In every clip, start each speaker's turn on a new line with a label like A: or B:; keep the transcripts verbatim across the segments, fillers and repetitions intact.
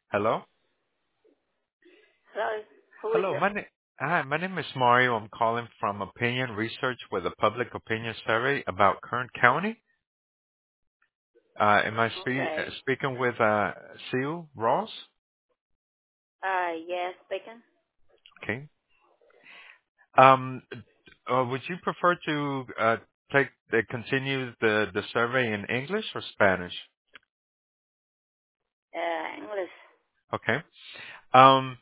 A: Hello?
B: Hello, who is
A: Hello,
B: it?
A: my name Hi, my name is Mario. I'm calling from Opinion Research with a public opinion survey about Kern County. Uh, am I spe- uh,
B: Okay.
A: speaking with uh, Sue Ross?
B: Uh, yes, speaking.
A: Okay. Um, uh, would you prefer to uh, take uh, continue the, the survey in English or Spanish?
B: Uh, English.
A: Okay. Um,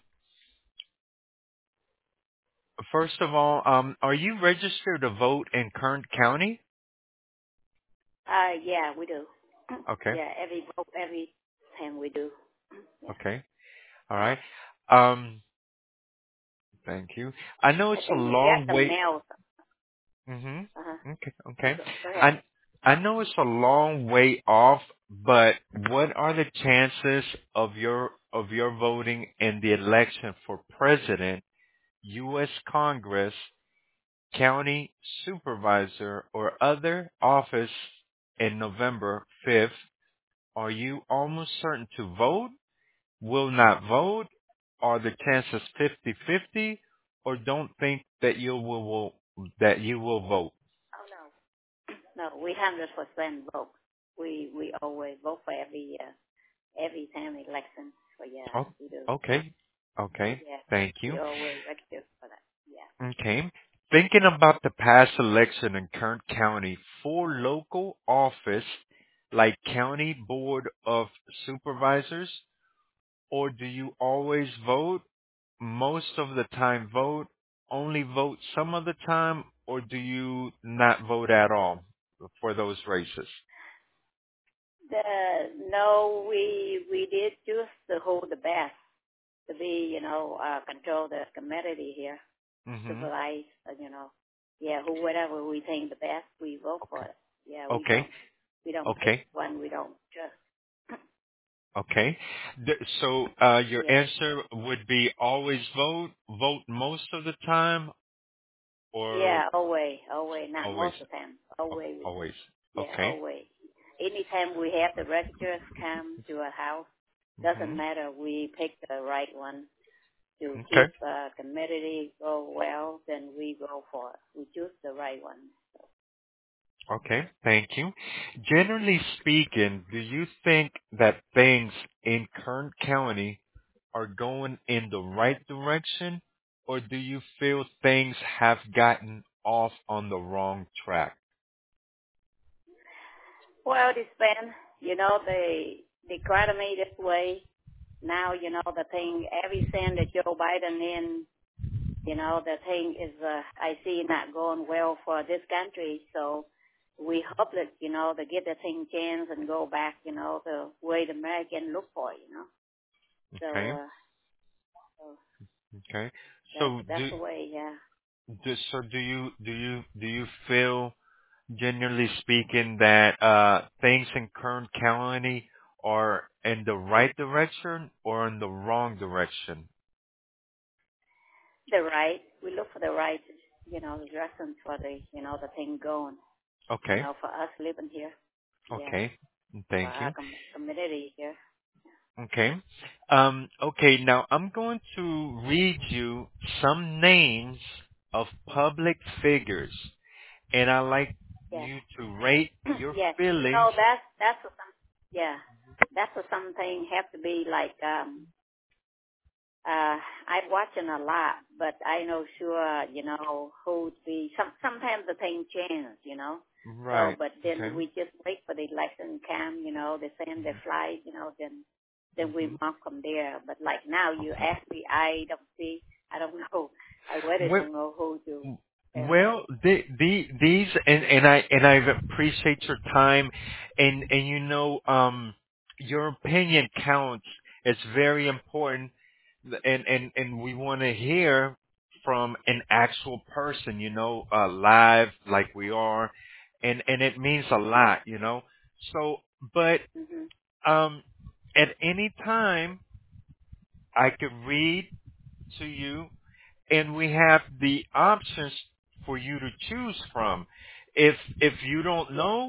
A: first of all, um, are you registered to vote in Kern County?
B: Uh, yeah, we do.
A: Okay.
B: Yeah, every vote, every time we do. Yeah.
A: Okay. All right. Um, Thank you. I know
B: I
A: it's a
B: think you
A: long
B: get the
A: way.
B: mail.
A: Mhm.
B: Uh-huh.
A: Okay. Okay.
B: Go, go ahead.
A: I I know it's a long way off, but what are the chances of your of your voting in the election for president, U S. Congress, county supervisor, or other office in November fifth? Are you almost certain to vote? Will not vote? Are the chances fifty-fifty, or don't think that you will, will that you will vote?
B: Oh, no. No, we one hundred percent vote. We, we always vote for every, uh, every time election. So yeah,
A: Oh,
B: we do.
A: okay. Okay.
B: Yeah.
A: Thank
B: We
A: you.
B: always register for that. Yeah.
A: Okay. Thinking about the past election in Kern County for local office like County Board of Supervisors, or do you always vote? Most of the time vote, only vote some of the time, or do you not vote at all for those races?
B: The, no, we, we did choose to hold the best to be, you know, uh, control the community here.
A: Mhm.
B: Supervise, uh, you know, yeah, who whatever we think the best, we vote for
A: Okay.
B: it. Yeah, we
A: Okay.
B: don't we don't pick
A: Okay.
B: one we don't trust.
A: Okay. Th- So uh, your
B: Yeah,
A: answer would be always vote, vote most of the time, or
B: yeah, always, always, not
A: always,
B: most of the time,
A: oh,
B: always,
A: always.
B: yeah,
A: Okay.
B: always. Anytime we have the regulars come to our house, doesn't
A: hmm
B: matter. We pick the right one to
A: Okay.
B: keep uh, community go well. Then we go for it. We choose the right one.
A: Okay. Thank you. Generally speaking, do you think that things in Kern County are going in the right direction, or do you feel things have gotten off on the wrong track?
B: Well, it depends. You know, the the economy this way now. You know, the thing every cent that Joe Biden in. You know, the thing is, uh, I see not going well for this country. So we hope that you know to get the thing changed and go back. You know, the way the American look for. You know, so
A: Okay.
B: uh, so
A: Okay.
B: that's
A: So
B: that's
A: do,
B: the way. Yeah.
A: do so do you do you do you feel, generally speaking, that uh things in Kern County are in the right direction or in the wrong direction?
B: The right. We look for the right. You know, direction for the you know the thing going. You
A: Okay.
B: know, for us living here. Yeah.
A: Okay.
B: For
A: Thank
B: our
A: you.
B: com- community here.
A: Okay. Um okay, now I'm going to read you some names of public figures, and I like
B: Yeah.
A: you to rate your
B: Yeah. You
A: feelings.
B: know, that's that's what some yeah. That's what something have to be like um uh I'm watching a lot, but I know sure, you know, who to be some sometimes the thing change, you know. So
A: Right.
B: but then
A: Okay.
B: we just wait for the election come, you know, they send their flight, you know, then then we
A: Mm-hmm.
B: mark from there. But like now you
A: Okay.
B: ask me, I don't see I don't know. I really
A: Well,
B: don't know who to yeah.
A: well, the, the, these, and, and I, and I appreciate your time, and, and you know, um, your opinion counts. It's very important, and, and, and we want to hear from an actual person, you know, uh, live like we are, and, and it means a lot, you know. So, but,
B: Mhm.
A: um, at any time, I could read to you, and we have the options for you to choose from. If if you don't
B: Yeah.
A: know,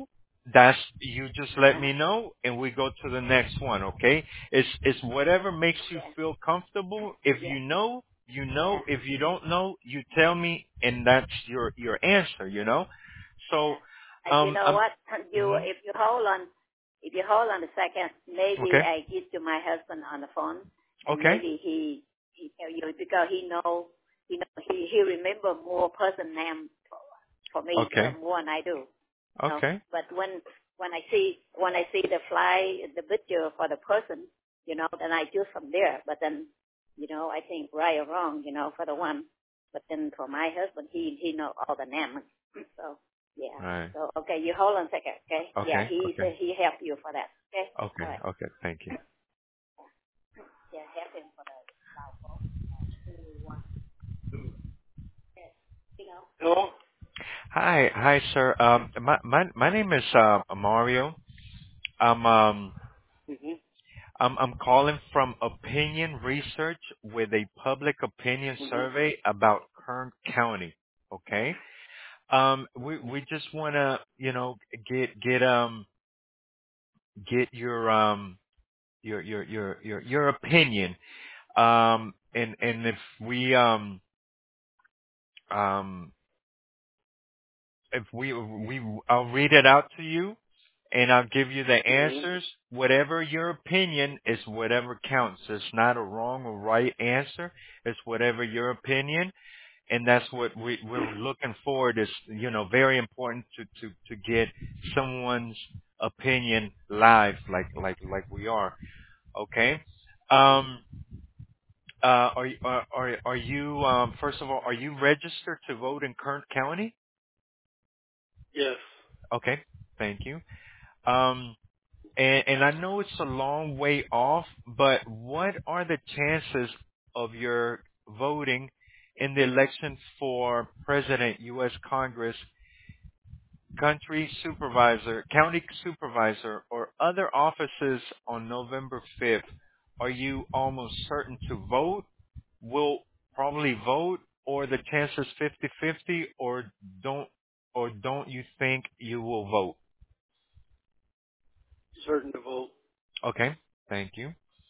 A: that's you just let me
B: Uh-huh.
A: know and we go to the next one, okay? It's it's whatever makes you
B: Yeah.
A: feel comfortable. If
B: Yeah.
A: you know, you know.
B: Yeah.
A: If you don't know, you tell me and that's your your answer, you know? So
B: Yeah. And you
A: um
B: know
A: um
B: what? You
A: mhm.
B: if you hold on, if you hold on a second, maybe
A: Okay.
B: I give to my husband on the phone, and
A: Okay.
B: maybe he, he you know, because he know, he know, he he remember more person name for, for me uh,
A: Okay.
B: more than I do. No,
A: Okay.
B: but when when I see when I see the fly the picture for the person, you know, then I choose from there. But then, you know, I think right or wrong, you know, for the one. But then for my husband, he he know all the names. So yeah.
A: All right.
B: So okay, you hold on a second, okay? Yeah,
A: Okay.
B: he
A: Okay.
B: said he help you for that. Okay. All
A: Okay.
B: right.
A: Okay. Thank you.
B: Yeah, help him for the two one. Yes. You know. Hello.
A: Hi. Hi, sir. Um my my my name is uh Mario. I'm um
B: Mhm.
A: I'm I'm calling from Opinion Research with a public opinion
B: Mhm.
A: survey about Kern County. Okay. Um, we we just want to you know get get um get your um your your your your your opinion. Um, and and if we um um if we we I'll read it out to you and I'll give you the
B: Mhm.
A: answers. Whatever your opinion is, whatever counts. It's not a wrong or right answer. It's whatever your opinion, and that's what we, we're looking forward. Is you know very important to to to get someone's opinion live, like like like we are. Okay.
B: Mhm.
A: Um. Uh. Are you- are are are you um? First of all, are you registered to vote in Kern County?
B: Yes.
A: Okay. Thank you. Um. And, and I know it's a long way off, but what are the chances of your voting in the election for president, U S. Congress, country supervisor, county supervisor, or other offices on November fifth? Are you almost certain to vote? Will probably vote, or the chances fifty-fifty, or don't, or don't you think you will vote?
B: Certain to vote.
A: Okay, thank you.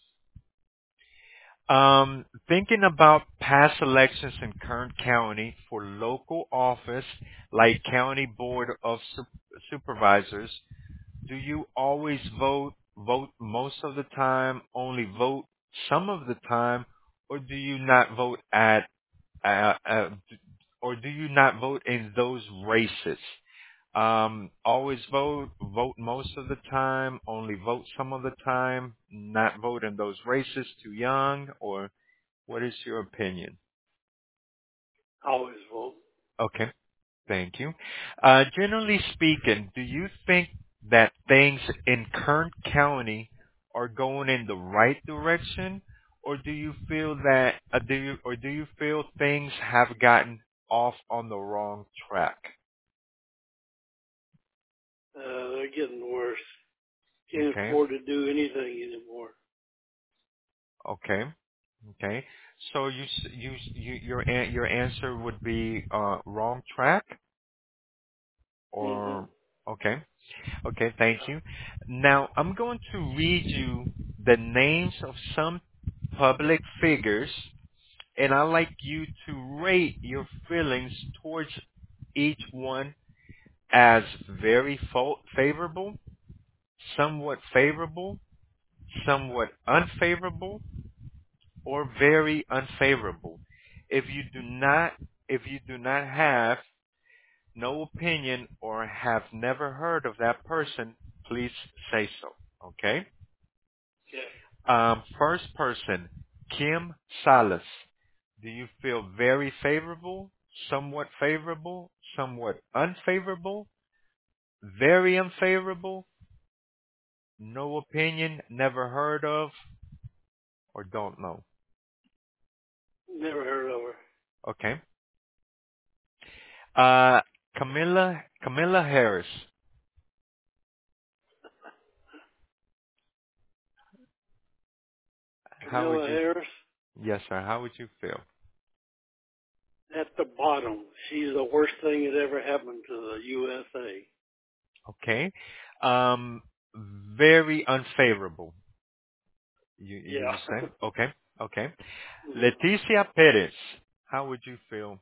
A: Um, thinking about past elections in Kern County for local office like County Board of Sup- Supervisors, do you always vote, vote most of the time, only vote some of the time, or do you not vote at, uh, uh, or do you not vote in those races? Um, always vote, vote most of the time, only vote some of the time, not vote in those races, too young, or what is your opinion?
B: Always vote.
A: Okay, thank you. Uh, generally speaking, do you think that things in Kern County are going in the right direction, or do you feel that, uh, do you, or do you feel things have gotten off on the wrong track?
B: Uh, they're getting worse. Can't
A: Okay,
B: afford to do anything anymore.
A: okay, okay. So you, s- you, s- you your, an- your answer would be uh, wrong track,
B: Mhm.
A: or okay. Okay, thank you. Now, I'm going to read you the names of some public figures, and I'd like you to rate your feelings towards each one as very fo- favorable, somewhat favorable, somewhat unfavorable, or very unfavorable. If you do not, if you do not have no opinion or have never heard of that person, please say so. Okay?
B: Okay.
A: Um, first person, Kim Salas. Do you feel very favorable, somewhat favorable, somewhat unfavorable, very unfavorable, no opinion, never heard of, or don't know?
B: Never heard of her.
A: Okay. Uh, Camilla, Camilla Harris. How would
B: Camilla
A: you,
B: Harris.
A: yes sir, how would you feel?
B: At the bottom. She's the worst thing that ever happened to the U S A.
A: Okay. Um, very unfavorable. You you
C: Yeah.
A: were saying? Okay, okay.
C: Mhm.
A: Leticia Perez, how would you feel?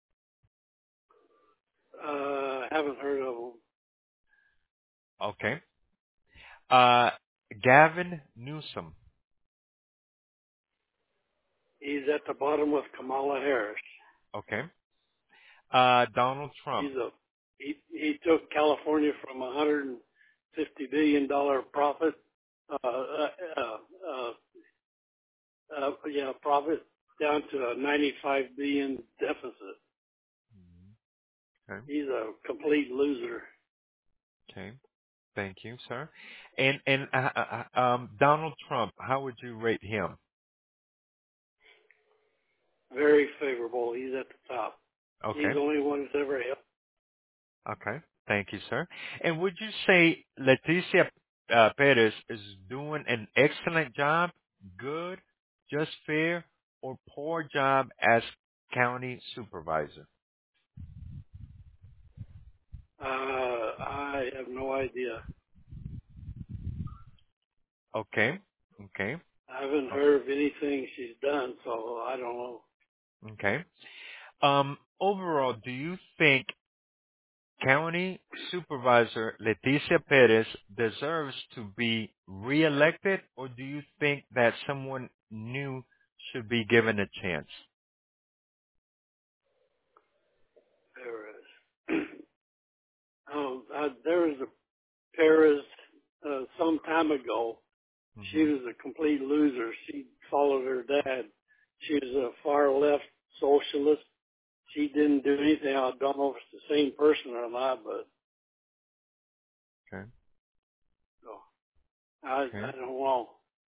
C: uh, haven't heard of him.
A: Okay. Uh, Gavin Newsom.
C: He's at the bottom with Kamala Harris.
A: Okay. Uh, Donald Trump.
C: He's a he he took California from a hundred and fifty billion dollar profit, uh, uh, uh, uh, uh, yeah, profit down to a ninety five billion deficit.
A: Okay.
C: He's a complete loser.
A: Okay. Thank you, sir. And and uh, uh, uh, um, Donald Trump, how would you rate him?
C: Very favorable. He's at the top. He's
A: Okay.
C: the only one who's ever helped.
A: Okay. Thank you, sir. And would you say Leticia uh, Perez is doing an excellent job, good, just fair, or poor job as county supervisor?
C: Uh, I have no idea.
A: Okay. Okay.
C: I haven't
A: o-
C: heard of anything she's done, so I don't know.
A: Okay. Um, overall, do you think County Supervisor Leticia Perez deserves to be reelected, or do you think that someone new should be given a chance?
C: There is. um, uh, there was a Paris uh, some time ago. She
A: Hmm.
C: was a complete loser. She followed her dad. She was a far left socialist. She didn't do anything. I don't know if it's the same person or not, but
A: Okay.
C: no, I,
A: Okay.
C: I don't know.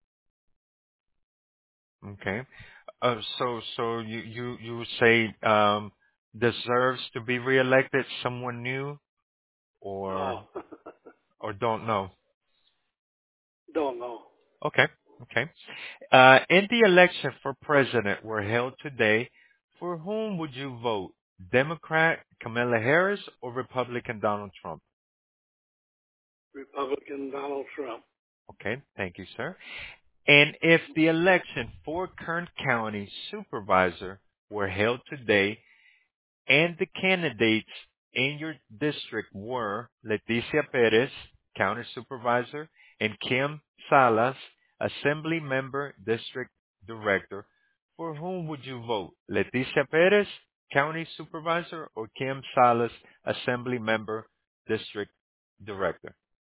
A: Okay. Uh, so, so you you you would say um, deserves to be reelected, someone new, or
C: Oh,
A: or don't know?
C: don't know.
A: Okay. Okay. Uh, in the election for president were held today, for whom would you vote? Democrat Kamala Harris or Republican Donald Trump?
C: Republican Donald Trump.
A: Okay, thank you, sir. And if the election for Kern County Supervisor were held today, and the candidates in your district were Leticia Perez, County Supervisor, and Kim Salas, Assembly Member, District Director. For whom would you vote? Leticia Perez, County Supervisor, or Kim Salas, Assembly Member, District Director?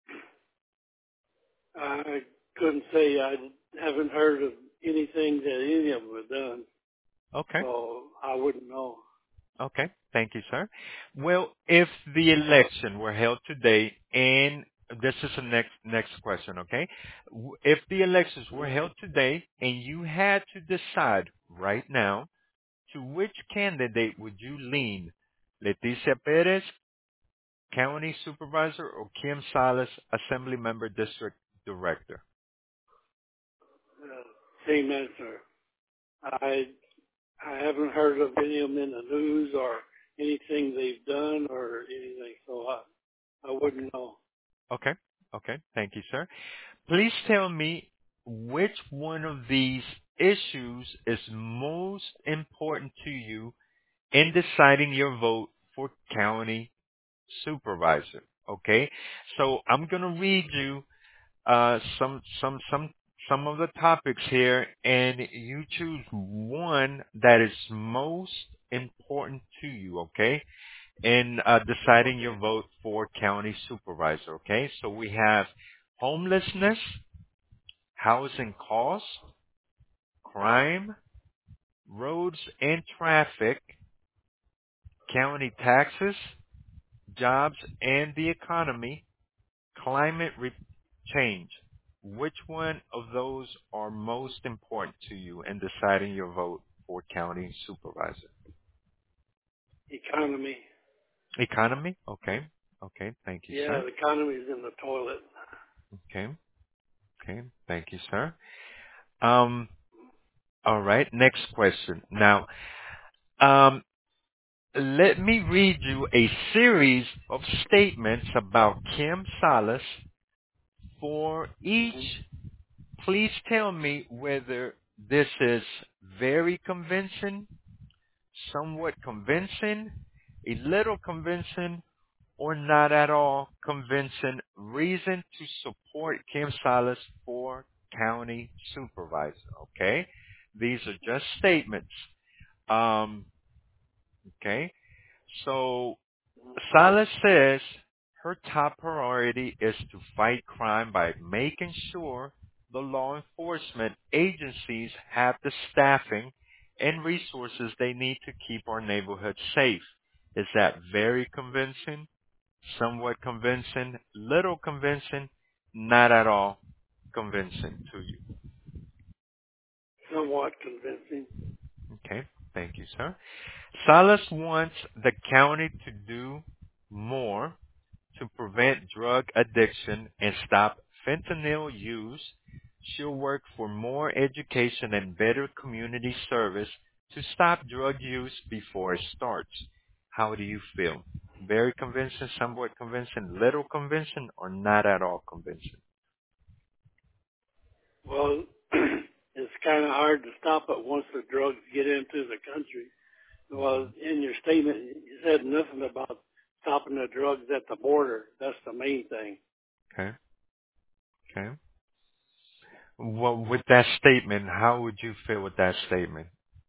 C: I couldn't say. I haven't heard of anything that any of them have done,
A: Okay.
C: so I wouldn't know.
A: Okay. Thank you, sir. Well, if the election were held today, and this is the next next question, okay? W- If the elections were held today and you had to decide right now, to which candidate would you lean? Leticia Perez, County Supervisor, or Kim Salas, Assembly Member, District Director?
C: Uh, same answer. I I haven't heard of any of them in the news or anything they've done or anything, so I I wouldn't know.
A: Okay. Okay. Thank you, sir. Please tell me which one of these issues is most important to you in deciding your vote for county supervisor. Okay, so I'm gonna read you uh, some some some some of the topics here, and you choose one that is most important to you. Okay, in uh, deciding
C: Okay.
A: your vote for county supervisor. Okay, so we have homelessness, housing costs, crime, roads and traffic, county taxes, jobs and the economy, climate re- change. Which one of those are most important to you in deciding your vote for county supervisor?
C: Economy.
A: Economy? Okay. Okay. Thank you,
C: Yeah,
A: sir.
C: the economy's in the toilet.
A: Okay. Okay. Thank you, sir. Um, all right. Next question. Now, um, let me read you a series of statements about Kim Salas. For
C: Mm-hmm.
A: each, please tell me whether this is very convincing, somewhat convincing, a little convincing, or not at all convincing reason to support Kim Salas for county supervisor. Okay? These are just statements. Um, okay? So Salas says her top priority is to fight crime by making sure the law enforcement agencies have the staffing and resources they need to keep our neighborhoods safe. Is that very convincing? Somewhat convincing? Little convincing? Not at all convincing to you?
C: Somewhat convincing.
A: Okay, thank you, sir. Salas wants the county to do more to prevent drug addiction and stop fentanyl use. She'll work for more education and better community service to stop drug use before it starts. How do you feel? Very convincing, somewhat convincing, little convincing, or not at all convincing?
C: Well, it's kind of hard to stop it once the drugs get into the country. Well,
A: Hmm.
C: in your statement, you said nothing about stopping the drugs at the border. That's the main thing.
A: Okay, okay. Well, with that statement, how would you feel with that statement?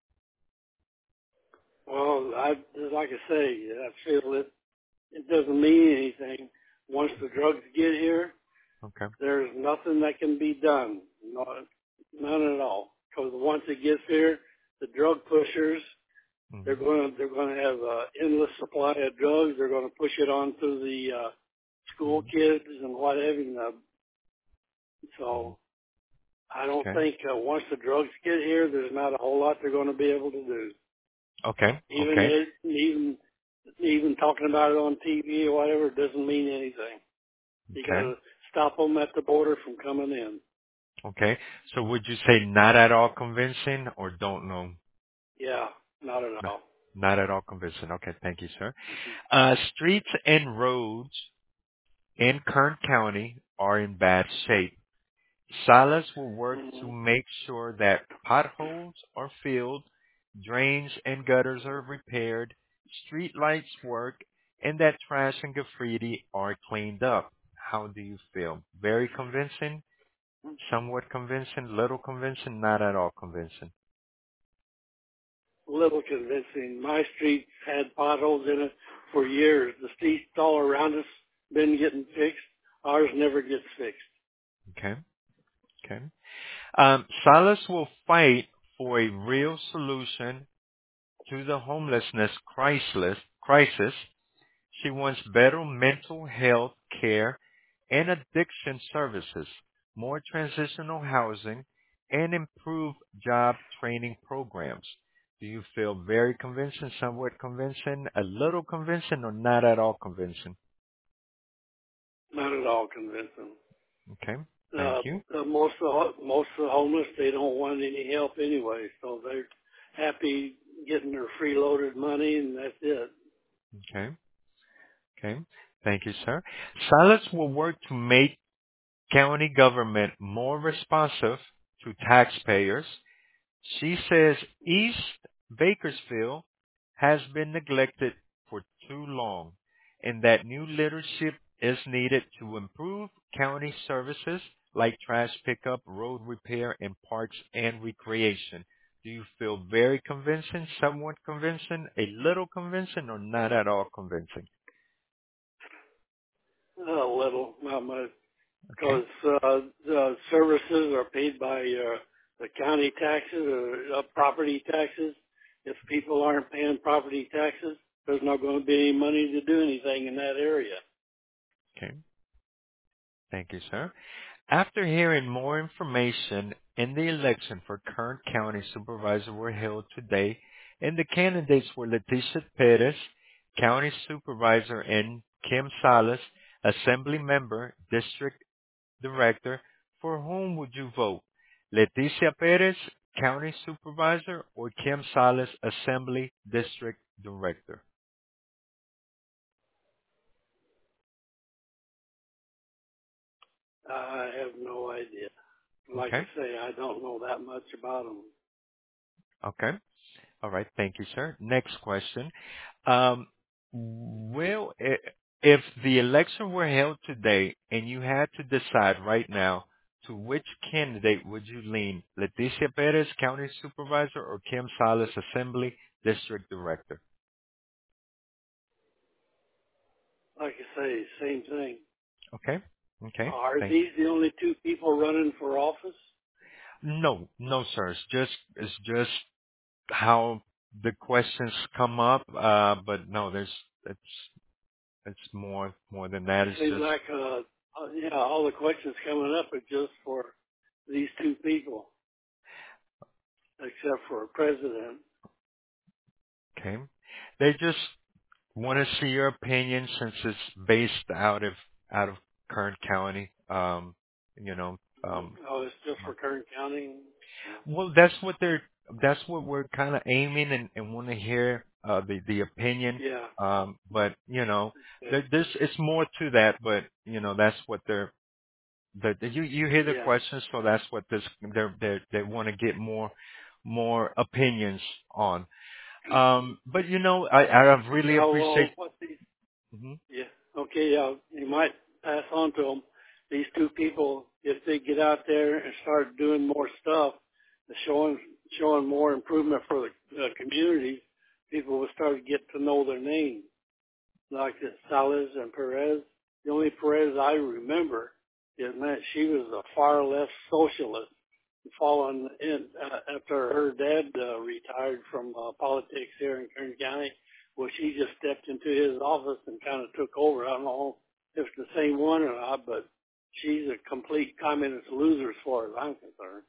C: Well, I like I say, I feel it. It doesn't mean anything. Once the drugs get here,
A: Okay.
C: there's nothing that can be done. No, none at all. Because once it gets here, the drug pushers, they're
A: Hmm.
C: going to they're going to have an endless supply of drugs. They're going to push it on to the uh, school
A: Hmm.
C: kids and what have you. Uh,
A: Hmm.
C: So I don't
A: Okay.
C: think uh, once the drugs get here, there's not a whole lot they're going to be able to do.
A: Okay.
C: Even
A: Okay.
C: it, even even talking about it on T V or whatever doesn't mean anything. You got
A: Okay.
C: to stop them at the border from coming in.
A: Okay. So would you say not at all convincing or don't know?
C: Yeah, not at
A: No,
C: all.
A: not at all convincing. Okay. Thank you, sir.
C: Mm-hmm.
A: Uh, streets and roads in Kern County are in bad shape. Salas will work to
C: Mm-hmm.
A: make sure that potholes are filled, drains and gutters are repaired, street lights work, and that trash and graffiti are cleaned up. How do you feel? Very convincing? Somewhat convincing? Little convincing? Not at all convincing?
C: Little convincing. My streets had potholes in it for years. The streets all around us been getting fixed. Ours never gets fixed.
A: Okay. Okay. Um, Salas will fight for a real solution to the homelessness crisis. crisis. She wants better mental health care and addiction services, more transitional housing, and improved job training programs. Do you feel very convincing, somewhat convincing, a little convincing, or not at all convincing?
C: Not at all convincing.
A: Okay, thank
C: Uh,
A: you.
C: uh, most of the, most of the homeless, they don't want any help anyway, so they're happy getting their freeloaded money and that's it.
A: Okay, okay, thank you, sir. Silence will work to make county government more responsive to taxpayers. She says East Bakersfield has been neglected for too long and that new leadership is needed to improve county services like trash pickup, road repair, and parks and recreation. Do you feel very convincing, somewhat convincing, a little convincing, or not at all convincing?
C: A little, not much,
A: Okay.
C: because uh, the services are paid by uh, the county taxes or uh, property taxes. If people aren't paying property taxes, there's not going to be any money to do anything in that area.
A: Okay. Thank you, sir. After hearing more information in the election for Kern County Supervisor were held today, and the candidates were Leticia Perez, County Supervisor, and Kim Salas, Assembly Member, District Director. For whom would you vote? Leticia Perez, County Supervisor, or Kim Salas, Assembly District Director?
C: I have no idea. Like
A: Okay.
C: I say, I don't know that much about them.
A: Okay. All right. Thank you, sir. Next question. Um, will, i- if the election were held today and you had to decide right now to which candidate would you lean, Leticia Perez, County Supervisor, or Kim Salas, Assembly District Director?
C: Like I say, same thing.
A: Okay. Okay.
C: Are
A: Thank
C: these the only two people running for office?
A: No, no, sir. It's just, it's just how the questions come up. Uh, but no, there's, it's, it's more, more than that. It's
C: Seems
A: just,
C: like, uh, uh, yeah, all the questions coming up are just for these two people, except for a president.
A: okay. They just want to see your opinion since it's based out of, out of Kern County. Um, you know, um,
C: Oh, it's just for Kern County.
A: well, that's what they're, that's what we're kind of aiming and, and want to hear, uh, the, the opinion.
C: Yeah.
A: Um, but, you know,
C: Okay.
A: there, there's, it's more to that, but, you know, that's what they're, the, the you, you hear the
C: Yeah.
A: questions, so that's what this, they're, they they want to get more, more opinions on. Um, but you know, I, I really
C: Yeah. Well,
A: appreciate,
C: what these?
A: mhm,
C: Yeah. Okay. Yeah. You might pass on to them. These two people, if they get out there and start doing more stuff, showing showing more improvement for the uh, community, people will start to get to know their name. Like the Salas and Perez. The only Perez I remember is that she was a far left socialist, fallen in uh, after her dad uh, retired from uh, politics here in Kern County. Well, she just stepped into his office and kind of took over. I don't know if it's the same one or not, but she's a complete communist loser as far as I'm concerned.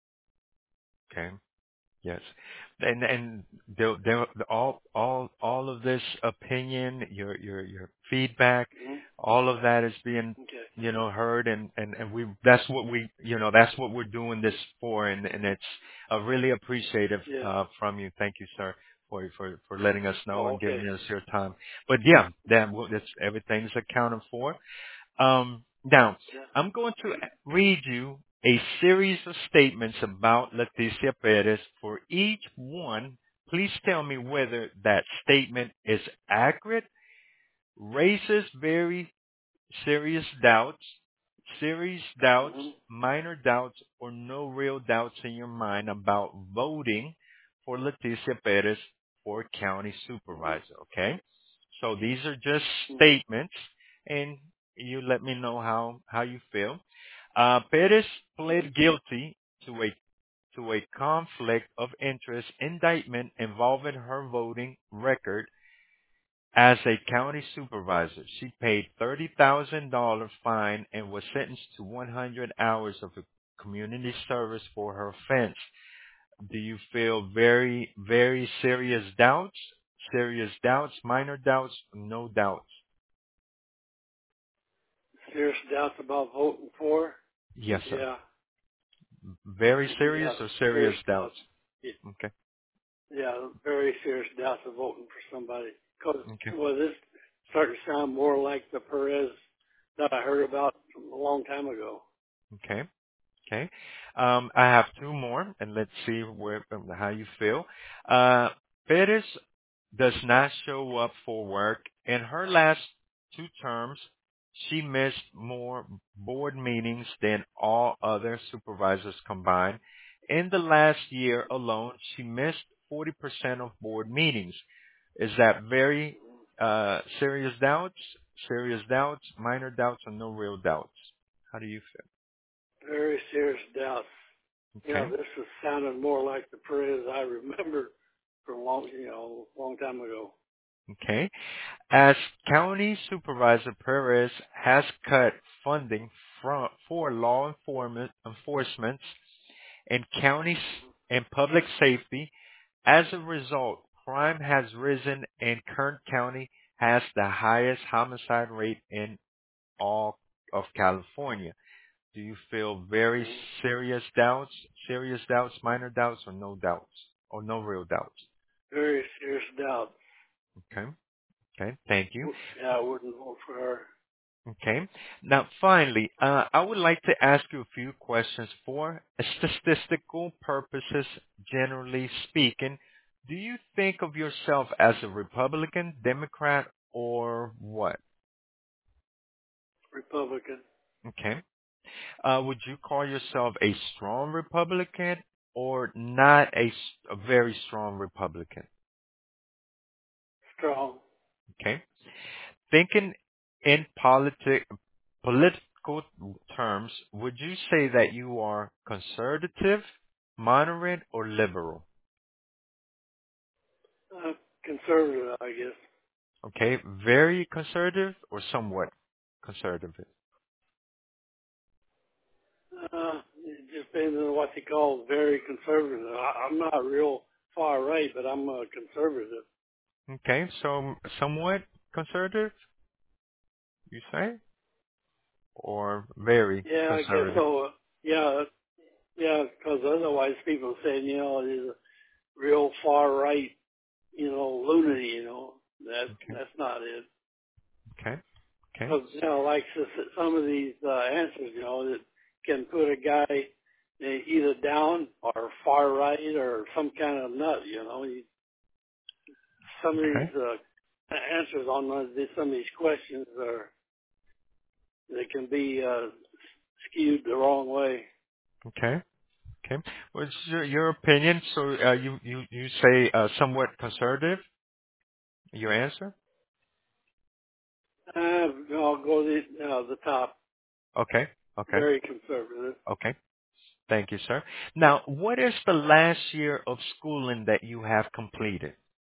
A: okay. Yes. And and they'll, they'll, all all all of this opinion, your your your feedback,
C: Mm-hmm.
A: all of that is being,
C: Okay.
A: you know, heard, and and and we that's what we, you know, that's what we're doing this for, and and it's uh, really appreciative
C: Yeah.
A: uh from you. Thank you, sir, for for for letting us know
C: Oh,
A: and
C: okay.
A: giving us your time. But yeah, that that's everything's accounted for. Um, now,
C: Yeah.
A: I'm going to read you a series of statements about Leticia Perez. For each one, please tell me whether that statement is accurate, raises very serious doubts, serious doubts,
C: Mm-hmm.
A: minor doubts, or no real doubts in your mind about voting for Leticia Perez for county supervisor. Okay? So these are just
C: Mm-hmm.
A: statements, and you let me know how, how you feel. Uh, Perez pled
C: Mm-hmm.
A: guilty to a to a conflict of interest indictment involving her voting record as a county supervisor. She paid thirty thousand dollars fine and was sentenced to one hundred hours of community service for her offense. Do you feel very, very serious doubts? Serious doubts, minor doubts, no doubts?
C: Serious doubts about voting for?
A: Yes, sir.
C: Yeah.
A: Very serious
C: Yeah.
A: or serious
C: Serious
A: doubts?
C: doubts. Yeah.
A: Okay.
C: Yeah, very serious doubts of voting for somebody. Because,
A: Okay.
C: well, this started to sound more like the Perez that I heard about a long time ago.
A: Okay. Okay. Um, I have two more, and let's see where um, how you feel. Uh, Perez does not show up for work. In her last two terms, she missed more board meetings than all other supervisors combined. In the last year alone, she missed forty percent of board meetings. Is that very uh, serious doubts, serious doubts, minor doubts, or no real doubts? How do you
C: Very serious doubts.
A: feel?
C: Yeah,
A: Okay.
C: this is sounding more like the Perez I remember from a long, you know, long time ago.
A: Okay. As County Supervisor Perez has cut funding from, for law enforcement, enforcement and counties and public safety, as a result, crime has risen and Kern County has the highest homicide rate in all of California. Do you feel very
C: hmm
A: serious doubts, serious doubts, minor doubts, or no doubts, or no real doubts?
C: Very serious doubts.
A: Okay. Okay. Thank you.
C: W- Yeah, I wouldn't vote for her.
A: Okay. Now, finally, uh, I would like to ask you a few questions for statistical purposes, generally speaking. Do you think of yourself as a Republican, Democrat, or what?
C: Republican.
A: Okay. Uh, would you call yourself a strong Republican or not a, s- a very strong Republican?
C: Strong.
A: Okay. Thinking in politic, political terms, would you say that you are conservative, moderate, or liberal?
C: Uh, conservative, I guess.
A: Okay. Very conservative or somewhat conservative?
C: Uh, it just depends on what they call very conservative. I, I'm not real far right, but I'm uh, conservative.
A: Okay. So somewhat conservative, you say? Or very
C: Yeah, I guess
A: conservative?
C: so. Yeah, yeah, because otherwise people saying, you know, it is a real far right, you know, lunacy, you know. That,
A: Okay.
C: that's not it.
A: Okay. Okay.
C: Because, you know, like s- s- some of these uh, answers, you know, that can put a guy uh, either down or far right or some kind of nut, you know. He, some of these
A: Okay.
C: uh, answers on the, some of these questions are, they can be uh, skewed the wrong way.
A: Okay. Okay. What's your, your opinion? So uh, you, you, you say uh, somewhat conservative, your answer?
C: Uh, I'll go the, uh, the top,
A: Okay. Okay.
C: very conservative.
A: Okay. Thank you, sir. Now, what is the last year of schooling that you have completed?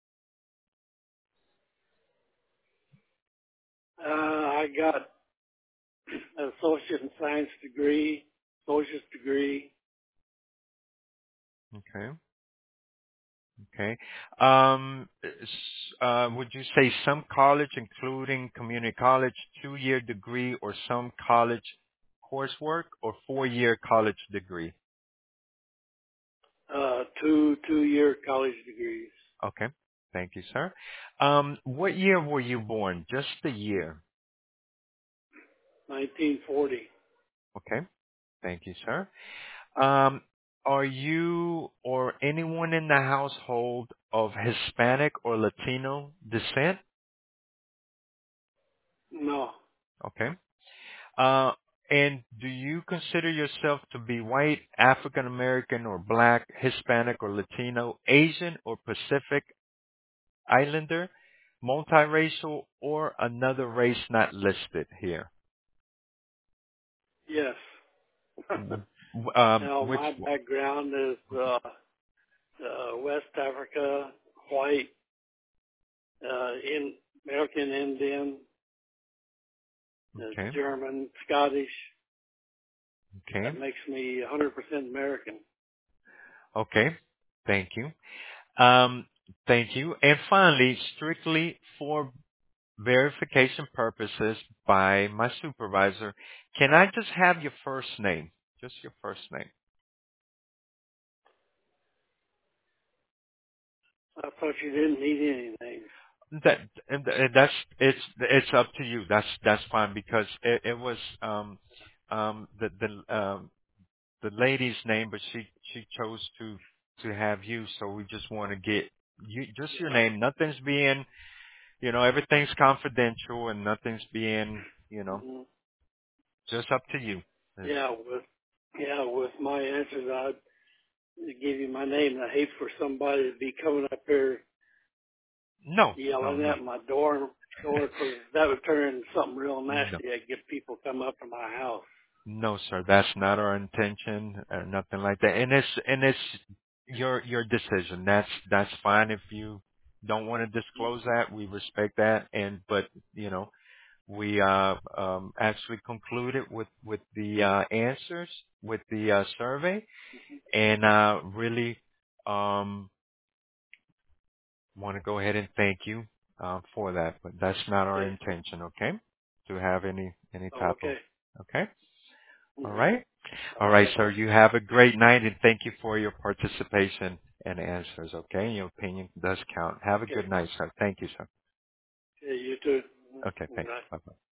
C: Uh, I got an associate in science degree, associate's degree.
A: Okay. Okay. Um, s- uh, would you say some college, including community college, two-year degree, or some college coursework, or four-year college degree?
C: Uh, two two-year college degrees.
A: Okay. Thank you, sir. Um, what year were you born? Just the year.
C: nineteen forty.
A: Okay. Thank you, sir. Um, are you or anyone in the household of Hispanic or Latino descent?
C: No.
A: Okay. Uh, and do you consider yourself to be white, African American, or black, Hispanic or Latino, Asian or Pacific Islander, multiracial, or another race not listed here?
C: Yes.
A: W- Um,
C: Now
A: which?
C: my background is uh, uh, West Africa, white, uh, in American Indian, uh,
A: Okay.
C: German, Scottish.
A: Okay.
C: That makes me one hundred percent American.
A: Okay. Thank you. Um, thank you. And finally, strictly for verification purposes by my supervisor, can I just have your first name? Just your first name.
C: I thought you didn't need anything.
A: That and and that's it's it's up to you. That's that's fine because it, it was um um the the um the lady's name, but she she chose to to have you. So we just want to get you just your name. Nothing's being you know everything's confidential and nothing's being you know
C: hmm
A: just up to you. Uh,
C: Yeah, with yeah with my answers, I'd give you my name. I hate for somebody to be coming up here
A: No, no,
C: yelling
A: no,
C: at my door door because that would turn into something real
A: no.
C: nasty. I'd get people come up to my house.
A: No, sir, that's not our intention, uh, nothing like that. And it's and it's your your decision. That's that's fine if you don't want to disclose that. We respect that. And but you know, we uh um actually concluded with with the uh answers with the uh survey and uh really um want to go ahead and thank you uh for that. But that's not our
C: Okay.
A: intention, okay? To have any any
C: Oh,
A: type of
C: okay.
A: okay? All
C: hmm
A: right. All right, sir. You have a great night, and thank you for your participation and answers. Okay, your opinion does count. Have a
C: Okay.
A: good night, sir. Thank you, sir.
C: Yeah, you too.
A: Okay,
C: Mhm.
A: thanks.
C: Bye.
A: Bye bye.